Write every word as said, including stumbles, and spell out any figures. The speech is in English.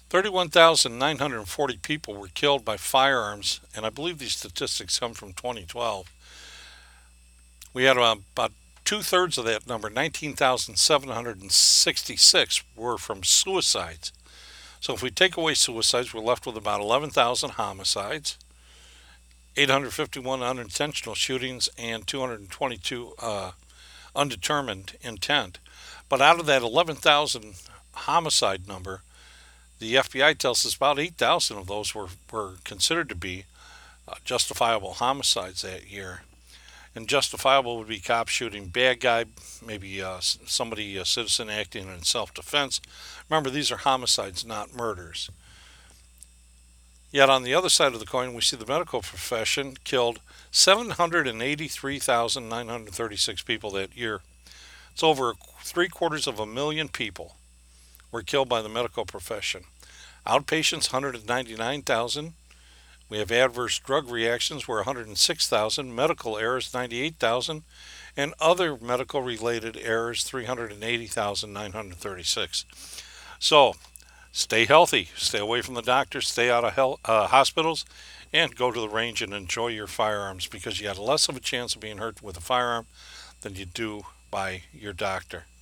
thirty-one thousand nine hundred forty people were killed by firearms, and I believe these statistics come from twenty twelve. We had uh, about two thirds of that number, nineteen thousand seven hundred sixty-six, were from suicides. So if we take away suicides, we're left with about eleven thousand homicides, eight hundred fifty-one unintentional shootings, and two hundred twenty-two uh, undetermined intent. But out of that eleven thousand homicide number, the F B I tells us about eight thousand of those were, were considered to be uh, justifiable homicides that year. And justifiable would be cops shooting bad guy, maybe uh, somebody, a citizen acting in self-defense. Remember, these are homicides, not murders. Yet on the other side of the coin, we see the medical profession killed seven hundred eighty-three thousand nine hundred thirty-six people that year. It's over three quarters of a million people were killed by the medical profession. Outpatients, one hundred ninety-nine thousand. We have adverse drug reactions were one hundred six thousand, medical errors ninety-eight thousand, and other medical related errors three hundred eighty thousand nine hundred thirty-six. So, stay healthy, stay away from the doctors, stay out of health, uh, hospitals, and go to the range and enjoy your firearms because you got less of a chance of being hurt with a firearm than you do by your doctor.